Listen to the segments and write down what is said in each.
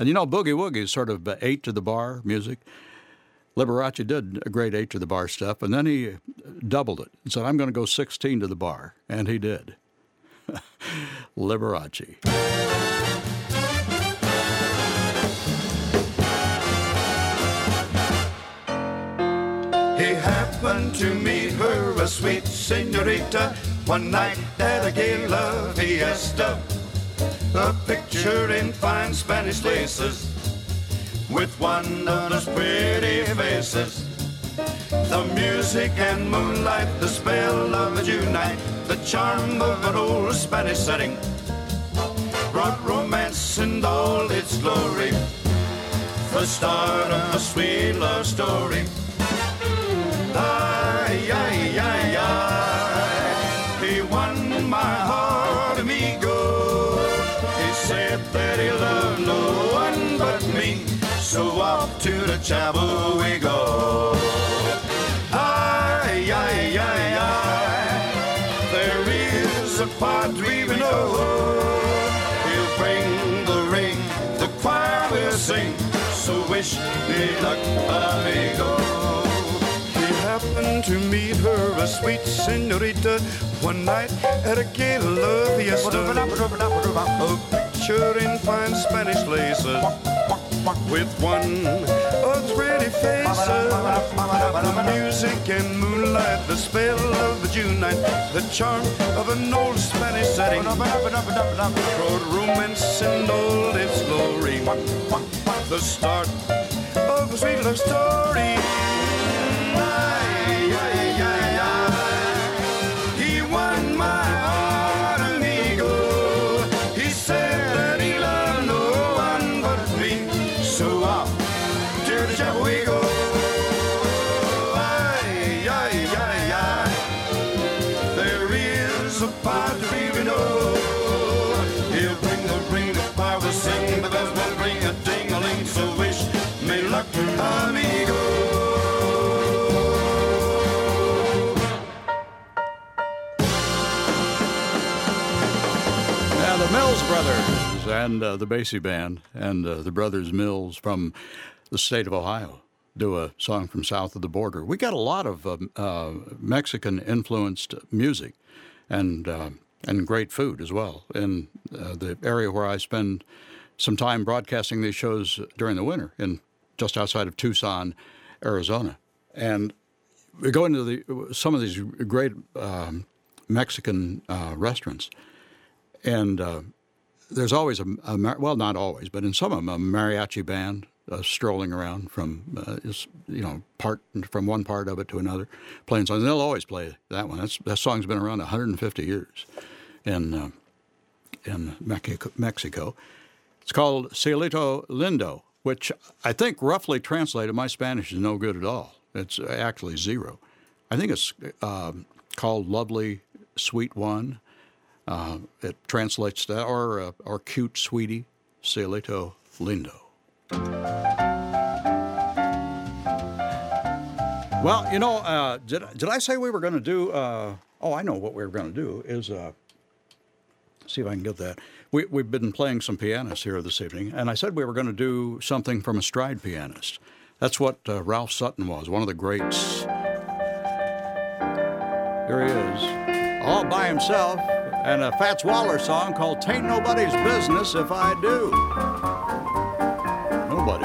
And Boogie Woogie is sort of 8 to the bar music. Liberace did a great 8 to the bar stuff, and then he doubled it and said, I'm going to go 16 to the bar. And he did. Liberace. He happened to meet her, a sweet senorita, one night at a gala fiesta. A picture in fine Spanish laces, with one of those pretty faces. The music and moonlight, the spell of a June night, the charm of an old Spanish setting, brought romance in all its glory, the start of a sweet love story. Ay, ay, ay, ay, he won my heart, amigo. He said that he loved no one but me, so off to the chapel we go. Ay, ay, ay, ay, there is a padre we know. He'll bring the ring, the choir will sing, so wish me luck, amigo. Happened to meet her, a sweet senorita, one night at a gala fiesta. A picture in fine Spanish laces, with one of pretty faces. The music and moonlight, the spell of the June night, the charm of an old Spanish setting, brought romance and all its glory, the start of a sweet love story. He won my heart, amigo. He said that he loved no one but me, so off to the chapel we go. Ay, ay, ay, ay, there is a padre we know. He'll bring the ring, the choir will sing, the bells will ring a ding-a-ling, so wish me luck, amigo. The Mills Brothers and the Basie Band and the Brothers Mills from the state of Ohio do a song from south of the border. We got a lot of Mexican-influenced music and great food as well in the area where I spend some time broadcasting these shows during the winter, in just outside of Tucson, Arizona. And we go into some of these great Mexican restaurants. And there's always well, not always, but in some of them, a mariachi band strolling around from, from one part of it to another, playing songs. And they'll always play that one. That song's been around 150 years in Mexico. It's called Cielito Lindo, which I think roughly translated, my Spanish is no good at all. It's actually zero. I think it's called Lovely Sweet One. It translates that, or cute sweetie, Cielito Lindo. Well, did I say we were going to do? I know what we were going to do is see if I can get that. We've been playing some pianists here this evening, and I said we were going to do something from a stride pianist. That's what Ralph Sutton was, one of the greats. Here he is, all by himself. And a Fats Waller song called "Tain't Nobody's Business If I Do." Nobody.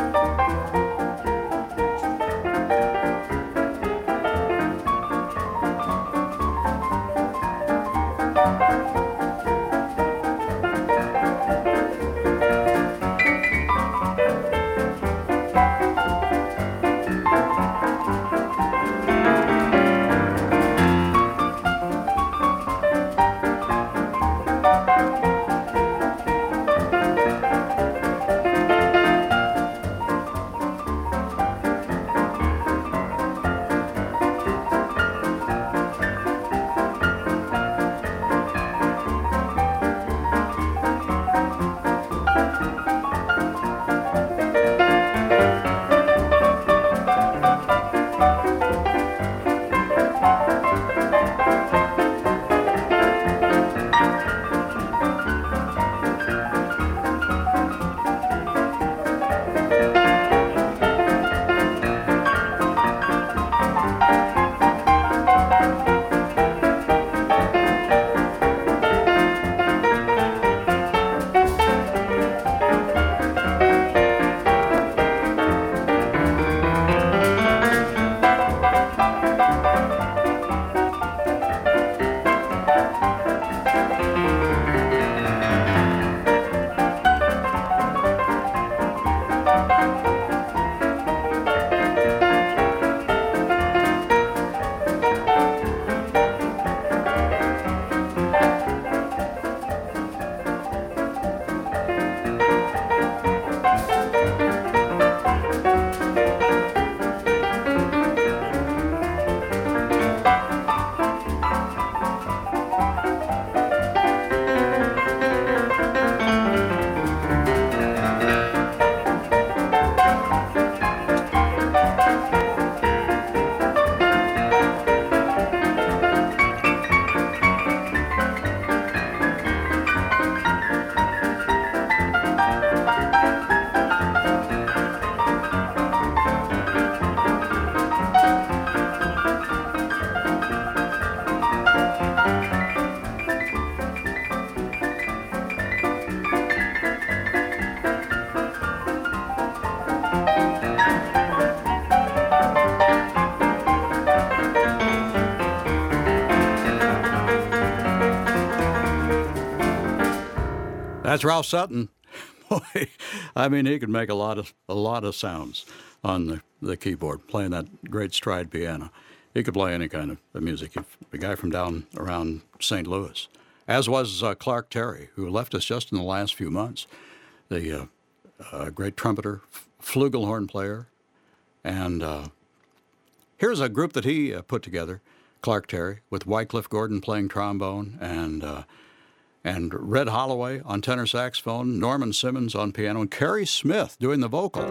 That's Ralph Sutton. Boy, I mean, he could make a lot of sounds on the keyboard, playing that great stride piano. He could play any kind of music. The guy from down around St. Louis, as was Clark Terry, who left us just in the last few months. The great trumpeter, flugelhorn player, and here's a group that he put together, Clark Terry, with Wycliffe Gordon playing trombone and Red Holloway on tenor saxophone, Norman Simmons on piano, and Carrie Smith doing the vocal.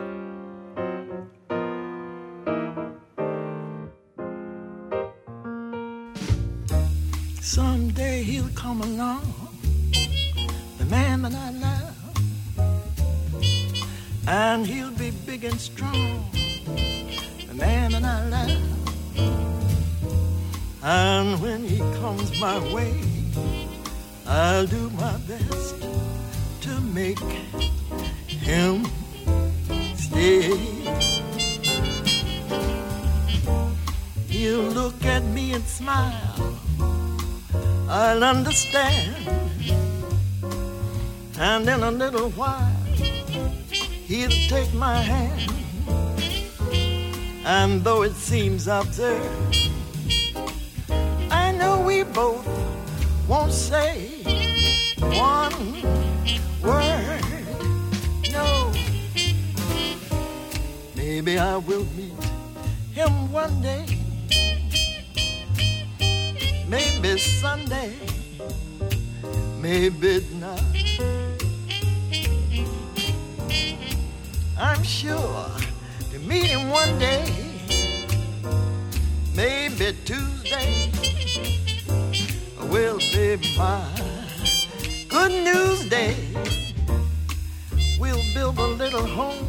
Someday he'll come along, the man that I love, and he'll be big and strong, the man that I love. And when he comes my way, I'll do my best to make him stay. He'll look at me and smile, I'll understand. And in a little while, he'll take my hand. And though it seems absurd, I know we both won't say one word. No, maybe I will meet him one day, maybe Sunday, maybe not. I'm sure to meet him one day, maybe Tuesday will be my good news day. We'll build a little home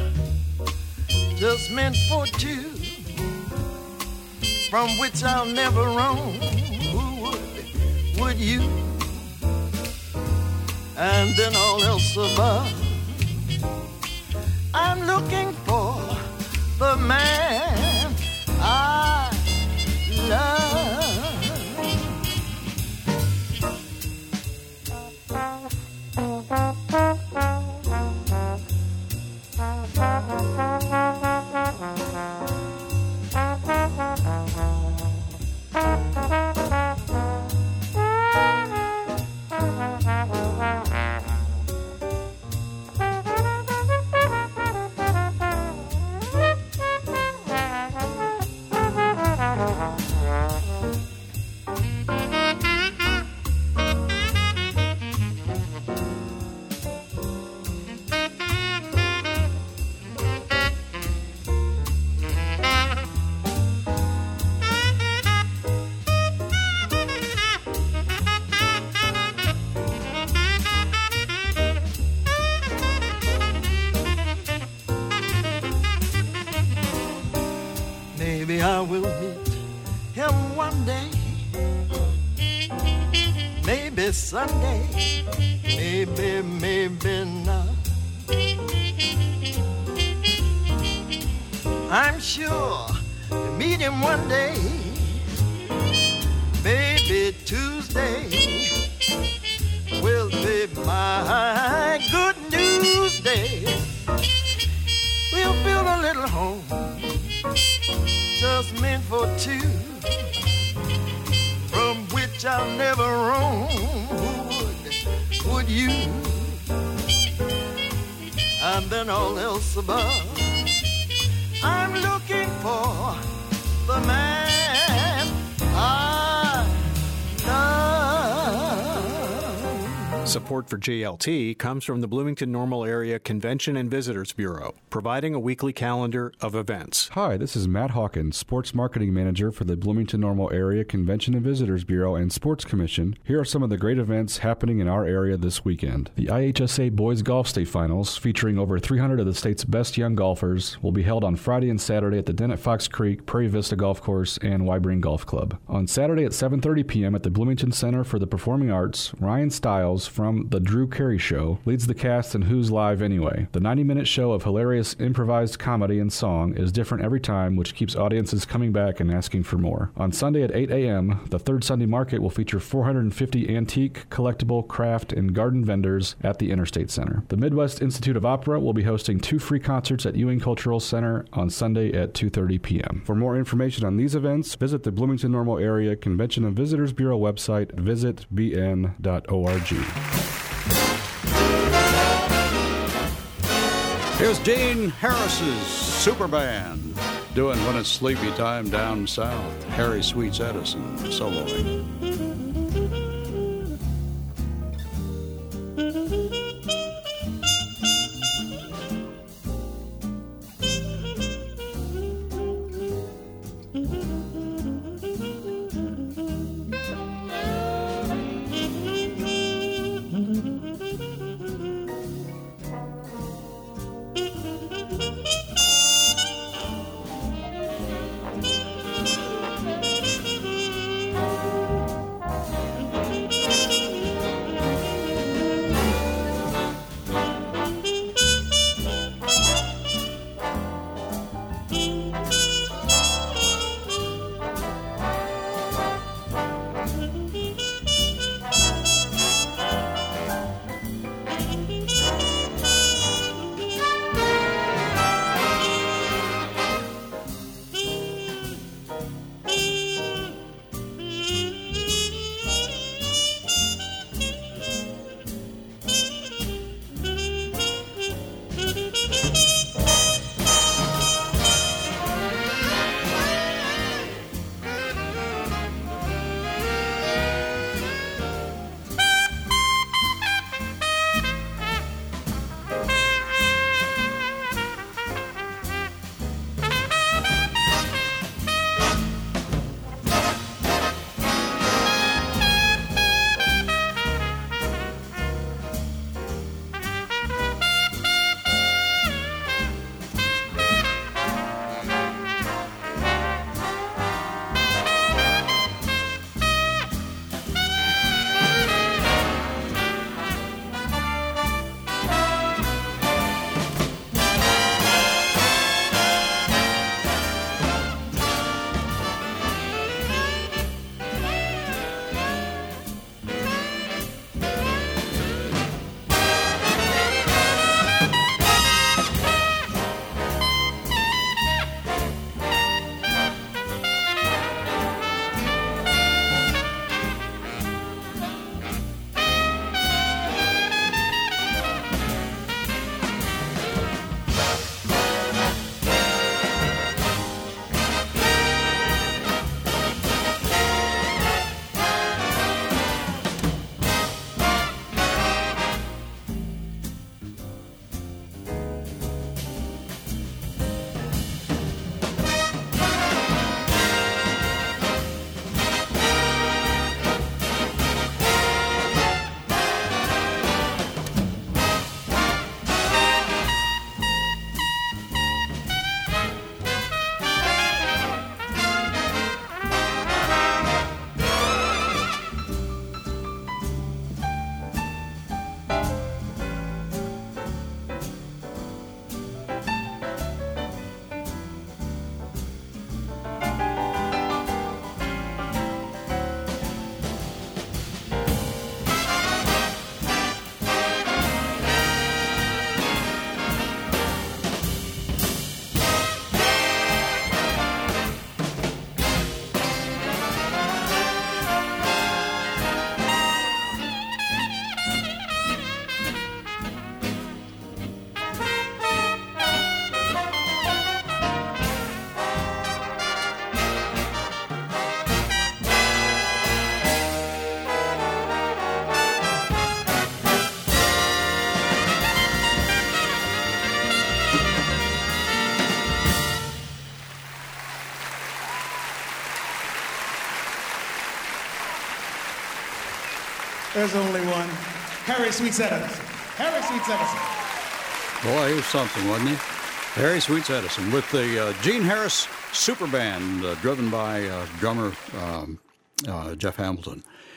just meant for two, from which I'll never roam. Who would you? And then all else above, I'm looking for the man I love. Maybe I will meet him one day, maybe Sunday, maybe not. I'm sure to meet him one day, maybe Tuesday will be my good news day. We'll build a little home just meant for two, from which I'll never roam. Who would you? And then all else above, I'm looking for the man I love. Support for JLT comes from the Bloomington Normal Area Convention and Visitors Bureau, providing a weekly calendar of events. Hi, this is Matt Hawkins, Sports Marketing Manager for the Bloomington Normal Area Convention and Visitors Bureau and Sports Commission. Here are some of the great events happening in our area this weekend. The IHSA Boys Golf State Finals, featuring over 300 of the state's best young golfers, will be held on Friday and Saturday at the Den at Fox Creek, Prairie Vista Golf Course, and Wybring Golf Club. On Saturday at 7:30 p.m. at the Bloomington Center for the Performing Arts, Ryan Stiles, from The Drew Carey Show, leads the cast in Who's Live Anyway. The 90-minute show of hilarious improvised comedy and song is different every time, which keeps audiences coming back and asking for more. On Sunday at 8 a.m., the Third Sunday Market will feature 450 antique, collectible, craft, and garden vendors at the Interstate Center. The Midwest Institute of Opera will be hosting 2 free concerts at Ewing Cultural Center on Sunday at 2:30 p.m. For more information on these events, visit the Bloomington Normal Area Convention and Visitors Bureau website, visitbn.org. Here's Dean Harris's Super Band doing When It's Sleepy Time Down South. Harry Sweets Edison soloing. There's only one. Harry Sweets Edison. Harry Sweets Edison. Boy, he was something, wasn't he? Harry Sweets Edison with the Gene Harris Super Band, driven by drummer Jeff Hamilton.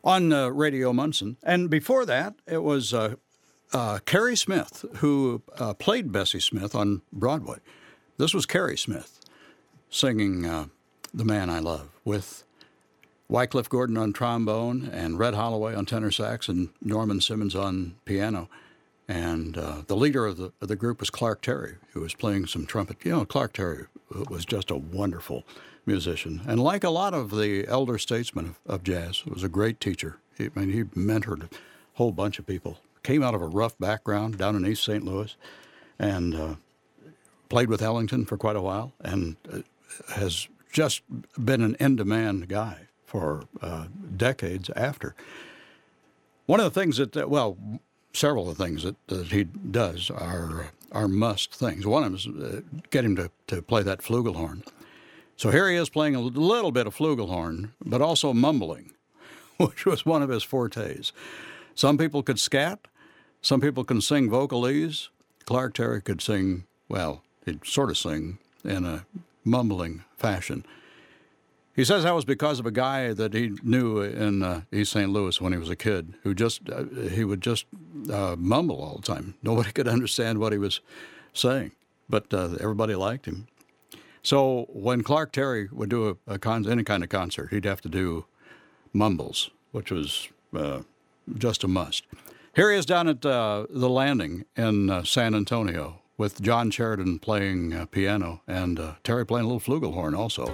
on Radio Munson. And before that, it was Carrie Smith, who played Bessie Smith on Broadway. This was Carrie Smith singing The Man I Love with Wycliffe Gordon on trombone and Red Holloway on tenor sax and Norman Simmons on piano. And the leader of the group was Clark Terry, who was playing some trumpet. You know, Clark Terry was just a wonderful musician. And like a lot of the elder statesmen of jazz, was a great teacher. He mentored a whole bunch of people. Came out of a rough background down in East St. Louis and played with Ellington for quite a while and has just been an in-demand guy for decades after. One of the things that, several of the things that he does are must things. One of them is get him to play that flugelhorn. So here he is playing a little bit of flugelhorn, but also mumbling, which was one of his fortes. Some people could scat. Some people can sing vocalese. Clark Terry could sing, he'd sort of sing in a mumbling fashion. He says that was because of a guy that he knew in East St. Louis when he was a kid, who he would just mumble all the time. Nobody could understand what he was saying, but everybody liked him. So when Clark Terry would do any kind of concert, he'd have to do mumbles, which was just a must. Here he is down at the Landing in San Antonio with John Sheridan playing piano and Terry playing a little flugelhorn also.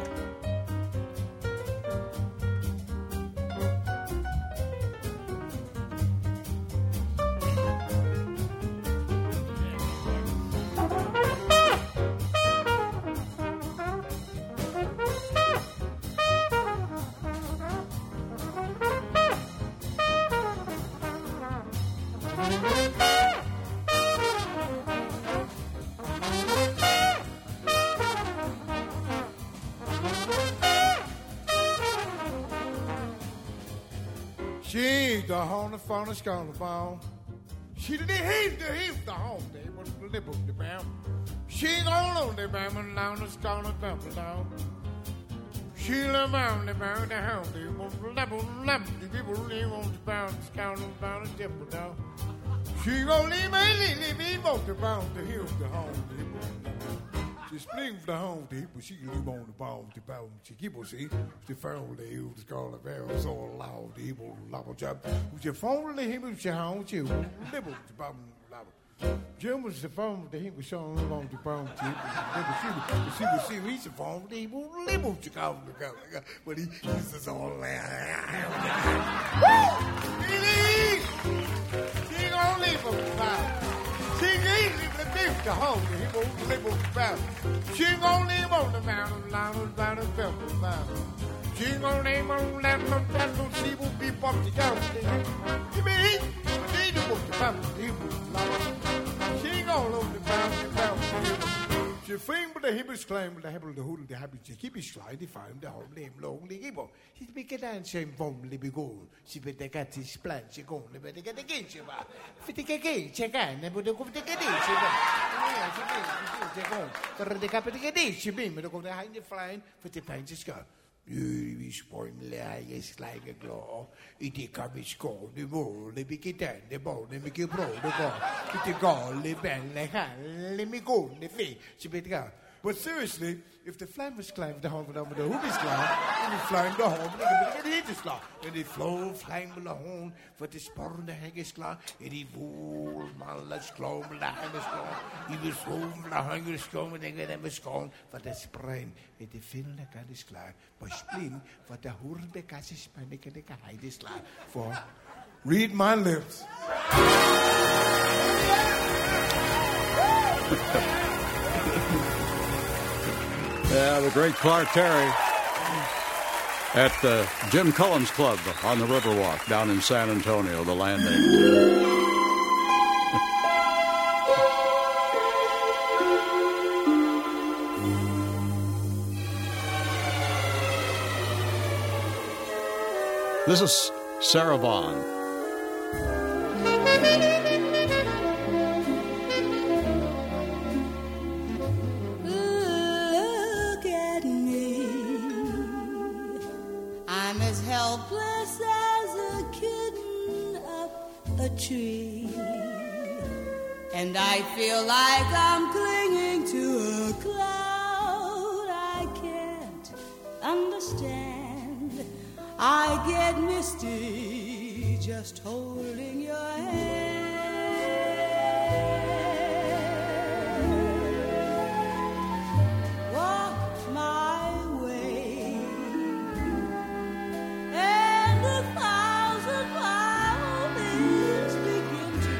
She's the horn from the skull bone. She did heave the horn, they was the lip of the bam. She's all on the bam and down the skull and bam down. She left down the bam, the hound, they was the lip, the people leave on the bam, the skull and down the tip down. She gonna leave me both the bam, the hill, the horn, she spring for the home, but she live on the ball, the ball, she keep on see, she found the hill, the skull, the barrel, so loud, the evil, lava job, she found the him, she hound, she live on the ball, lava. Jim was the phone, the him was showing him on the ball, she would see, he's the phone, the evil, live on the skull, but he is all that. She gonna leave on the ball. She easy to beef the home, he won't live on the mountain. She gon' live on the mountain, down the pebble mountain. She gon' live on that mountain, she will be up the mountain. You mean, she do what the mountain, he will. She gon' live the mountain. She fing with the hibbers claim with the hebble, the hoodle, the habit, she keep his slide, the fine, the whole name, long, the gibble. She's big and shame, only be gone. She better get his plan, she gone, they better get the gate, she va. If it again, check out, never go to the gate, she va. She gone. For the capital gate, she beam, but go behind the flying for the fancy skirt. You spoil is like a claw. It comes called the bull, the big it, the bone, the big bro, the ball. It's a gall, the band, the hand, let me go, the feet. She better go. But seriously, if the flame was climbed the home with the hoop is climbed, and he flying the home, and he just claw, and he flow flying with the home, for the spur and the hang is claw, and he wool, mallas claw, the hang is claw, he was home, the hang is claw, and they get him is gone, for the sprain, and the fin the cat is claw, but spleen, for the hurbe cat is panic, and the cat is claw, for read my lips. Yeah, the great Clark Terry at the Jim Cullens Club on the Riverwalk down in San Antonio, the Landing. This is Sarah Vaughan. Helpless as a tree, and I feel like I'm clinging to a cloud. I can't understand. I get misty just holding your hand. Walk my way, and 1,000 violins begin to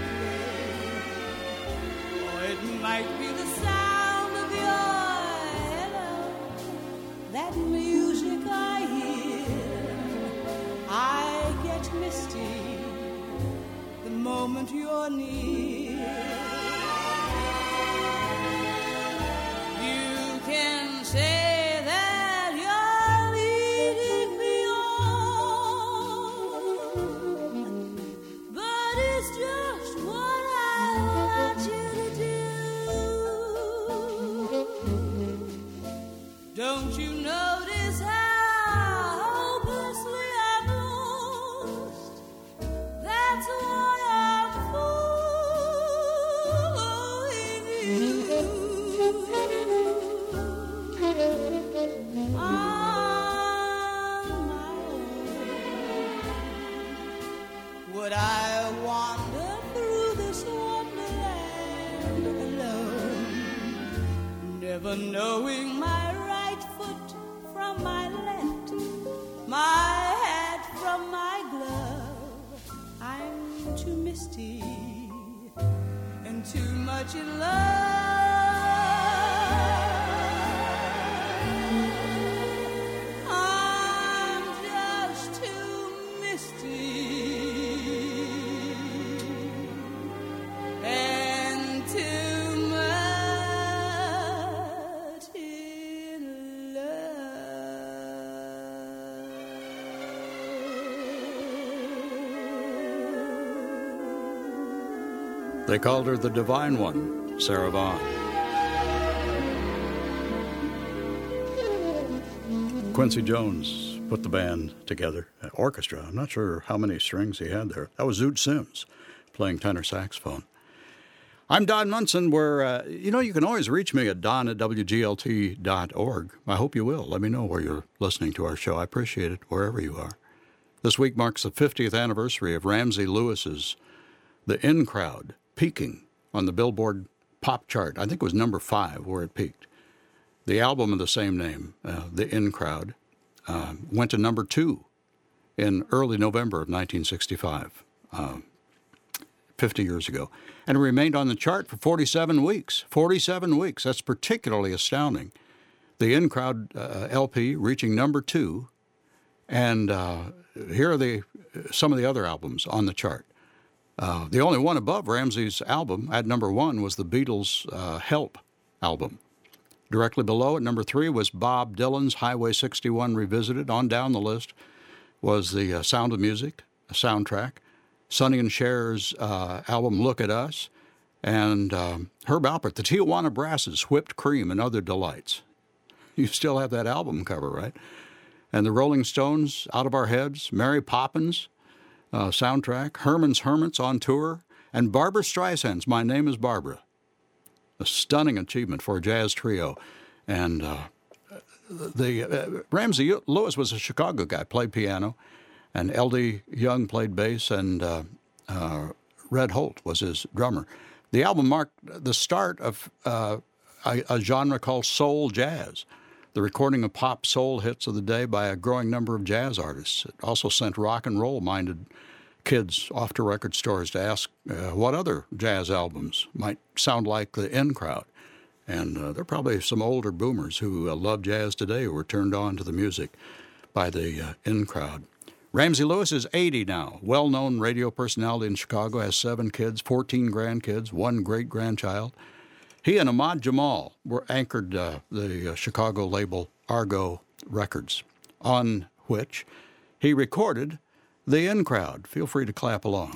play. Or it might be the sound of your hello, that music I hear. I get misty the moment you're near. You can say that you're leading me on, but it's just what I want you to do. Don't you notice how hopelessly I'm lost? That's why I'm following you. On my own, would I wander through this wonderland alone, never knowing my right foot from my left, my hat from my glove? I'm too misty and too much in love. I'm just too misty and too much in love. They called her the Divine One, Sarah Vaughan. Quincy Jones put the band together, orchestra. I'm not sure how many strings he had there. That was Zoot Sims playing tenor saxophone. I'm Don Munson. You can always reach me at don@wglt.org. I hope you will. Let me know where you're listening to our show. I appreciate it wherever you are. This week marks the 50th anniversary of Ramsey Lewis's The In Crowd, peaking on the Billboard pop chart. I think it was number 5 where it peaked. The album of the same name, The In Crowd, went to number 2 in early November of 1965, 50 years ago. And it remained on the chart for 47 weeks. 47 weeks. That's particularly astounding. The In Crowd LP reaching number 2. And here are some of the other albums on the chart. The only one above Ramsey's album at number 1 was the Beatles' Help album. Directly below at number 3 was Bob Dylan's Highway 61 Revisited. On down the list was the Sound of Music, a soundtrack, Sonny and Cher's album Look at Us, and Herb Alpert, the Tijuana Brass's Whipped Cream and Other Delights. You still have that album cover, right? And the Rolling Stones, Out of Our Heads, Mary Poppins soundtrack, Herman's Hermits on tour, and Barbra Streisand's My Name is Barbara. A stunning achievement for a jazz trio. And Ramsey Lewis was a Chicago guy, played piano, and L.D. Young played bass, and Red Holt was his drummer. The album marked the start of a genre called soul jazz, the recording of pop soul hits of the day by a growing number of jazz artists. It also sent rock and roll-minded kids off to record stores to ask what other jazz albums might sound like the In Crowd. And there are probably some older boomers who love jazz today who were turned on to the music by the In Crowd. Ramsey Lewis is 80 now, well-known radio personality in Chicago, has 7 kids, 14 grandkids, 1 great-grandchild. He and Ahmad Jamal anchored the Chicago label Argo Records, on which he recorded The In Crowd. Feel free to clap along.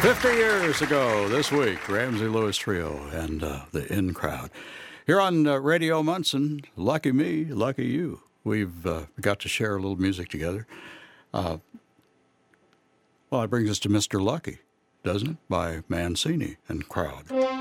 50 years ago this week, Ramsey Lewis Trio and the In Crowd. Here on Radio Munson, lucky me, lucky you. We've got to share a little music together. Well, that brings us to Mr. Lucky, doesn't it? By Mancini and Crowd.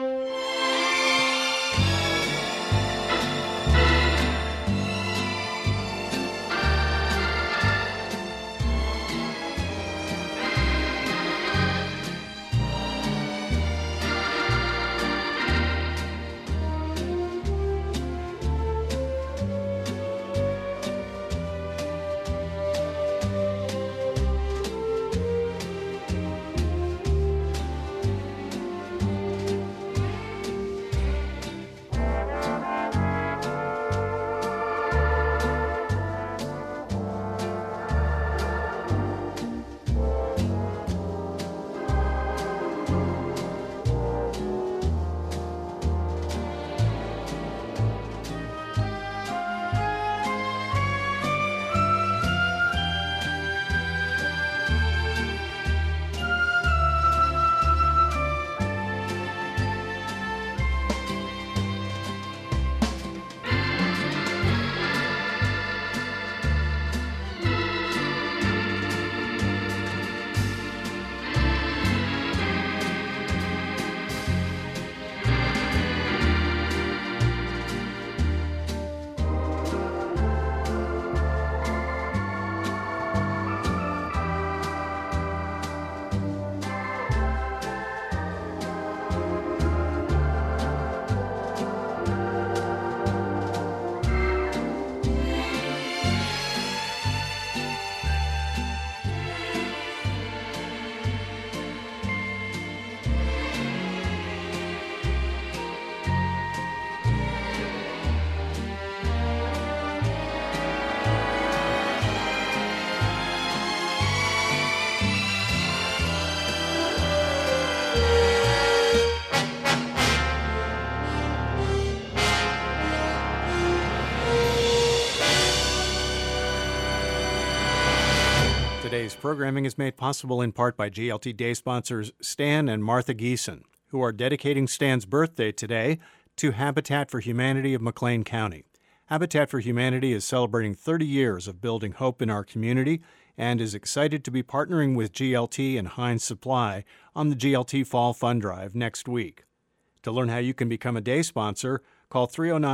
Today's programming is made possible in part by GLT Day sponsors Stan and Martha Geeson, who are dedicating Stan's birthday today to Habitat for Humanity of McLean County. Habitat for Humanity is celebrating 30 years of building hope in our community and is excited to be partnering with GLT and Heinz Supply on the GLT Fall Fund Drive next week. To learn how you can become a day sponsor, call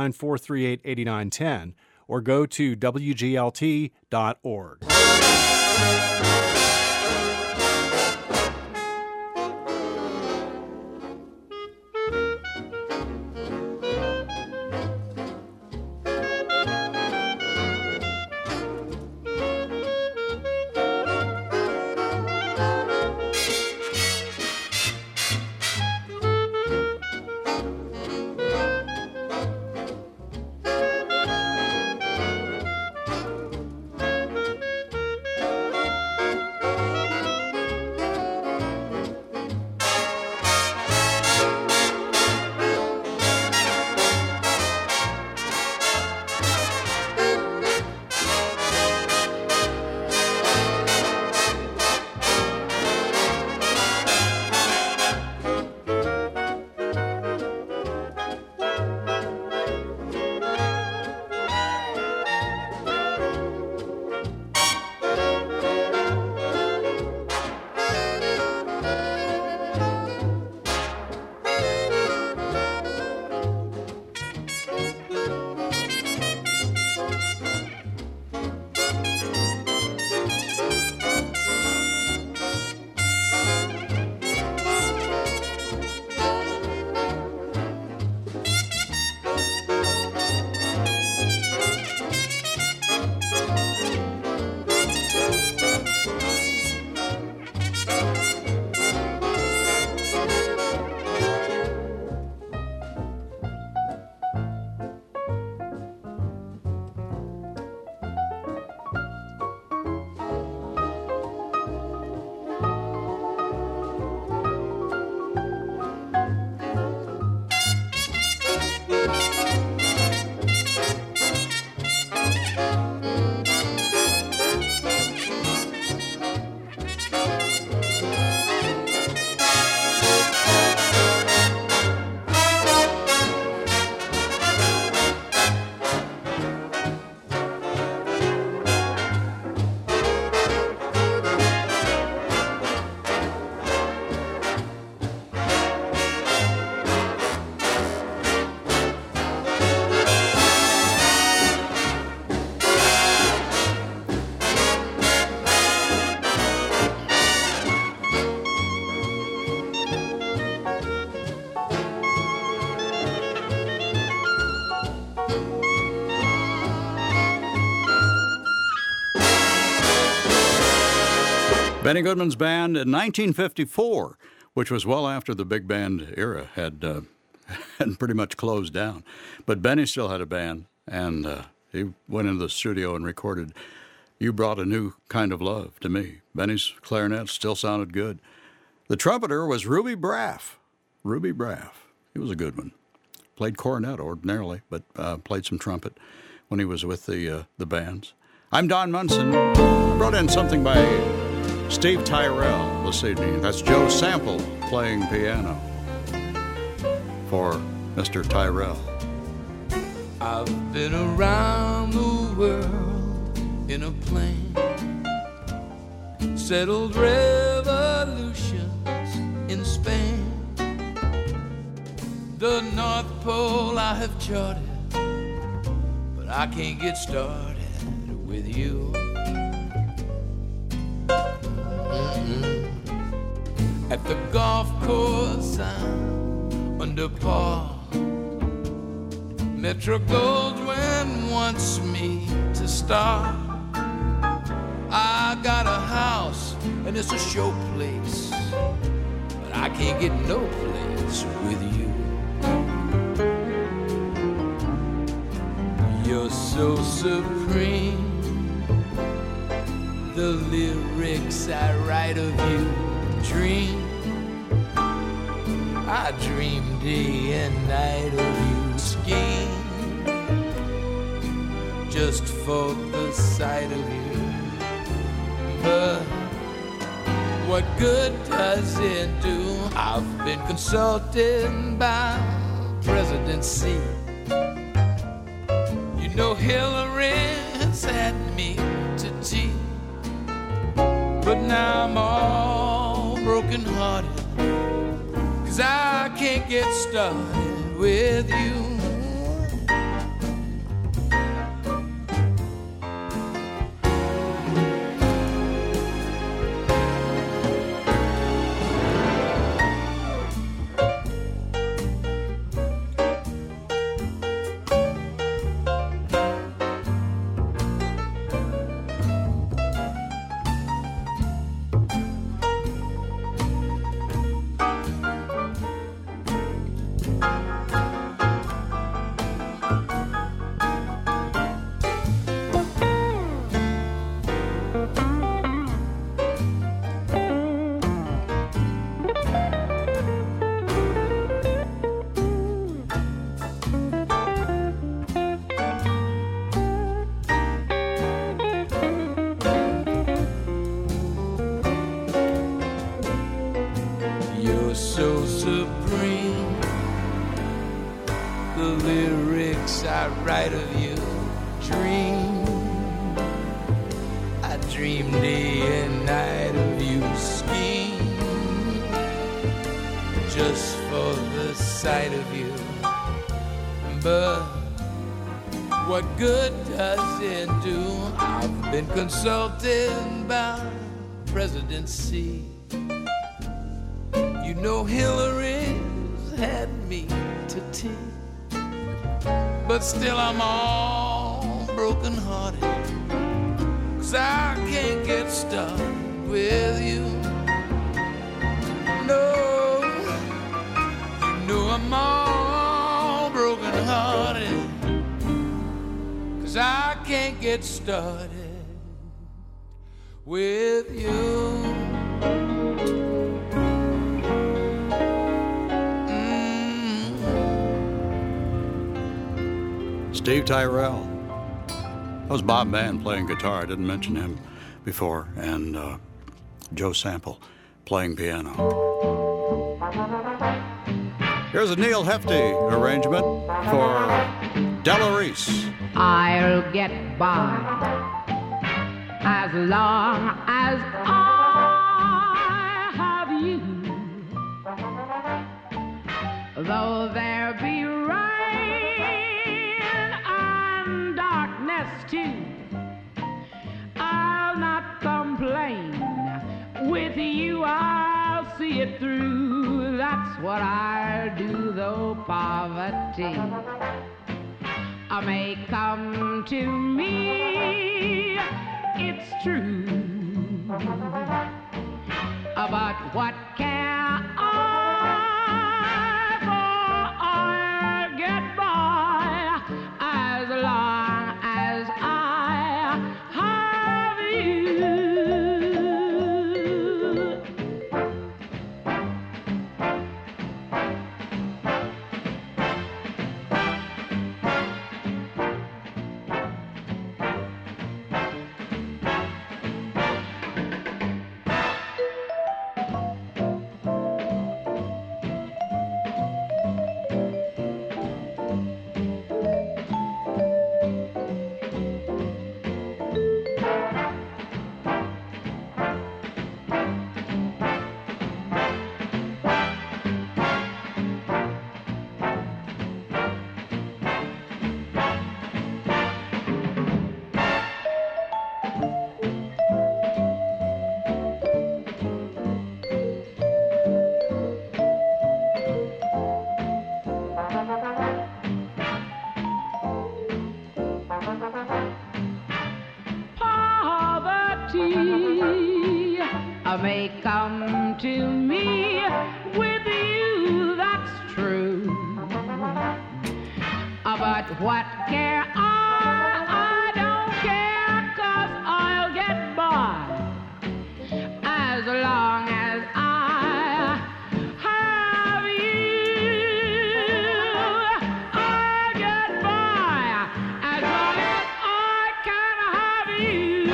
309-438-8910 or go to wglt.org. Benny Goodman's band in 1954, which was well after the big band era had pretty much closed down. But Benny still had a band, and he went into the studio and recorded You Brought a New Kind of Love to Me. Benny's clarinet still sounded good. The trumpeter was Ruby Braff. Ruby Braff. He was a good one. Played cornet ordinarily, but played some trumpet when he was with the bands. I'm Don Munson. I brought in something by Steve Tyrell this evening. That's Joe Sample playing piano for Mr. Tyrell. I've been around the world in a plane, settled revolutions in Spain. The North Pole I have charted, but I can't get started with you. At the golf course I'm under par. Metro Goldwyn wants me to star. I got a house and it's a show place, but I can't get no place with you. You're so supreme. The lyrics I write of you dream. I dream day and night of you. Scheme just for the sight of you. But what good does it do? I've been consulted by President C. You know Hillary's had me to tea. But now I'm all broken hearted, 'cause I can't get started with you. So supreme, the lyrics I write of you dream. I dream day and night of you. Scheme just for the sight of you. But what good does it do? I've been consulted by President C. You know Hillary's had me to tea. But still I'm all broken hearted, 'cause I can't get started with you. No, you know I'm all broken hearted, 'cause I can't get started with you. Steve Tyrell. That was Bob Mann playing guitar. I didn't mention him before. And Joe Sample playing piano. Here's a Neil Hefti arrangement for Della Reese. I'll get by as long as I have you. Though there be rain and darkness too, I'll not complain. With you I'll see it through. That's what I'll do, though poverty may come to me. It's true. what care I, for I'll get by as long as I have you. Poverty may come to me, with you that's true, but what care I don't care, 'cause I'll get by as long as I have you. I'll get by as long as I can have you.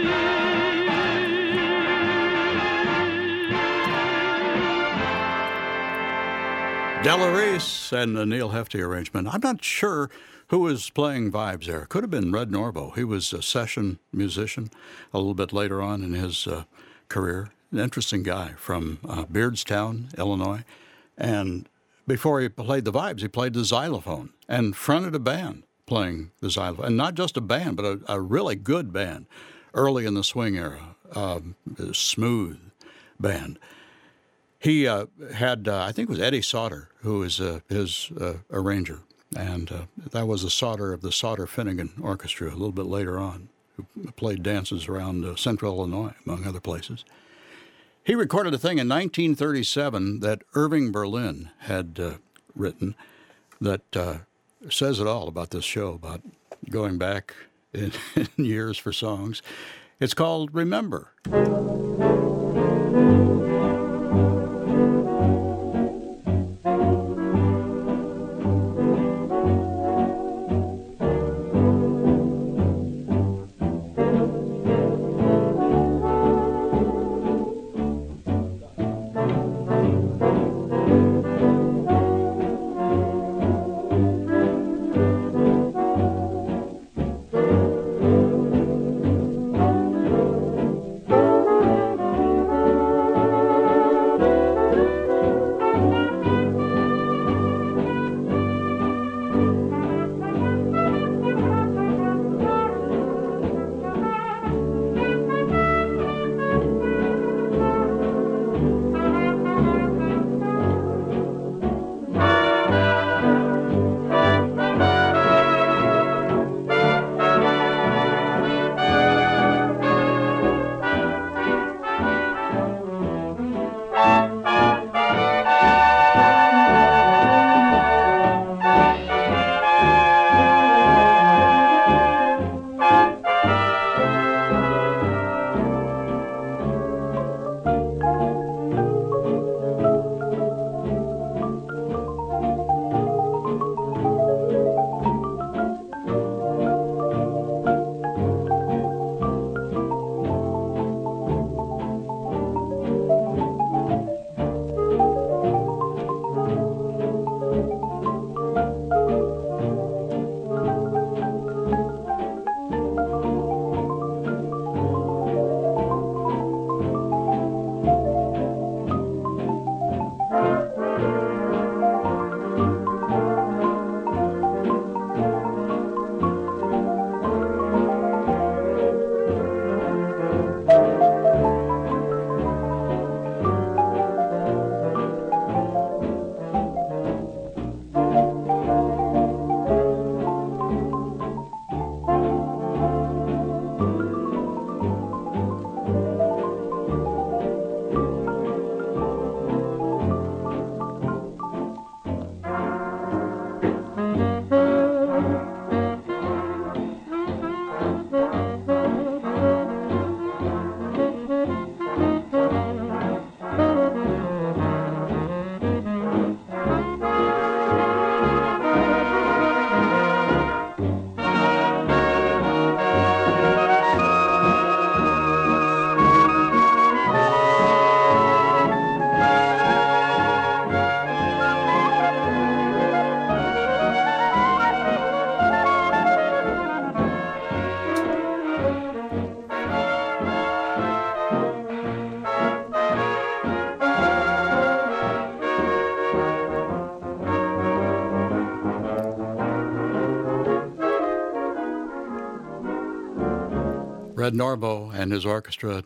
Della Reese and the Neil Hefti arrangement. I'm not sure who was playing vibes there. Could have been Red Norvo. He was a session musician a little bit later on in his career. An interesting guy from Beardstown, Illinois. And before he played the vibes, he played the xylophone and fronted a band playing the xylophone. And not just a band, but a really good band early in the swing era, a smooth band. He had, I think it was Eddie Sauter, who was his arranger. And that was the Sauter of the Sauter-Finnegan Orchestra a little bit later on, who played dances around central Illinois, among other places. He recorded a thing in 1937 that Irving Berlin had written that says it all about this show, about going back in years for songs. It's called Remember. Ted Norvo and his orchestra,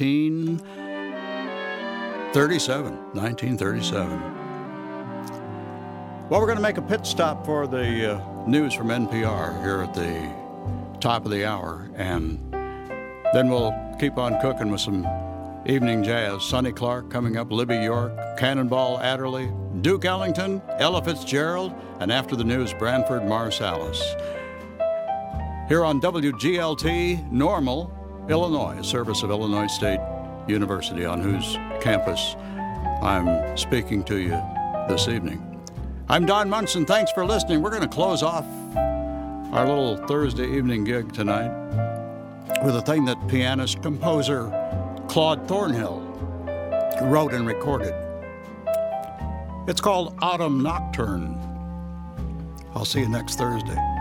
1937. Well, we're going to make a pit stop for the news from NPR here at the top of the hour, and then we'll keep on cooking with some evening jazz. Sonny Clark coming up, Libby York, Cannonball Adderley, Duke Ellington, Ella Fitzgerald, and after the news, Branford Marsalis. Here on WGLT, Normal, Illinois, a service of Illinois State University, on whose campus I'm speaking to you this evening. I'm Don Munson. Thanks for listening. We're going to close off our little Thursday evening gig tonight with a thing that pianist-composer Claude Thornhill wrote and recorded. It's called Autumn Nocturne. I'll see you next Thursday.